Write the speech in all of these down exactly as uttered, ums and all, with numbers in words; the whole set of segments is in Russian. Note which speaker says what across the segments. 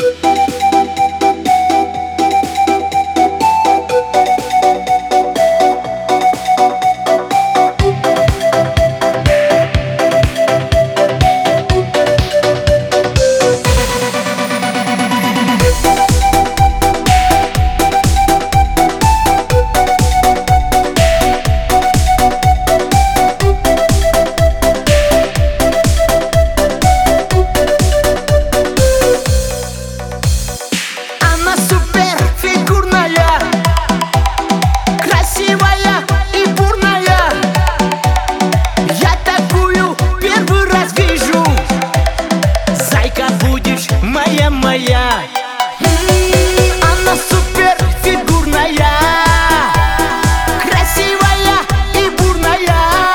Speaker 1: Моя, она супер фигурная, красивая и бурная.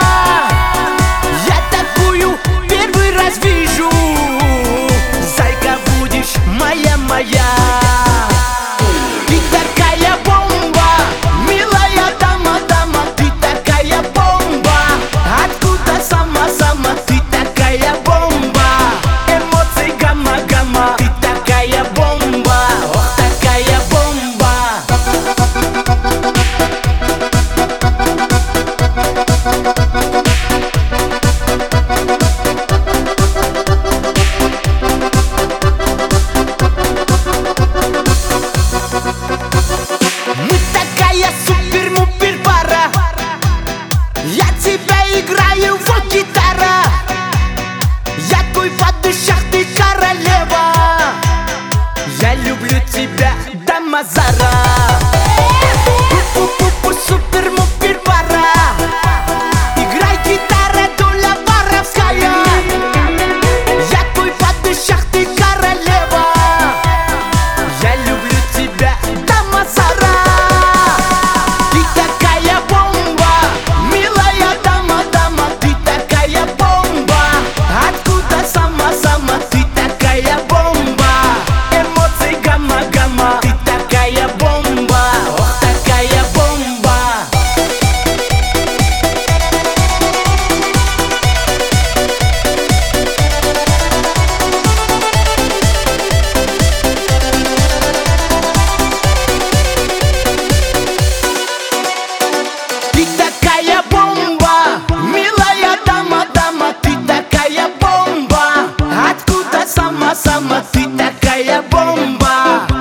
Speaker 1: Я такую первый раз вижу. Зайка, будешь моя, моя. Ты такая бомба, милая дама, дама. Ты такая бомба, откуда сама, сама. Ты такая бомба, эмоции гамма, гамма. Такая бомба, ох, такая бомба. Мы такая супер-мупер пара. Я тебя играю, вот гитара. Я твой в душах, ты королева. Я люблю тебя, дама Зара. Пу-пу-пу-пу, супер-мупер пара. Играй, гитара, доля воровская. Я твой в душах, ты королева. Я люблю тебя, дама Зара. Ты такая бомба, милая дама, дама. Ты такая бомба, откуда сама, сама. Ты такая бомба, эмоции гамма, гамма. Ты такая бомба, ох, такая бомба. Ты такая бомба, милая дама, дама. Ты такая бомба, откуда сама, сама. Ты такая бомба.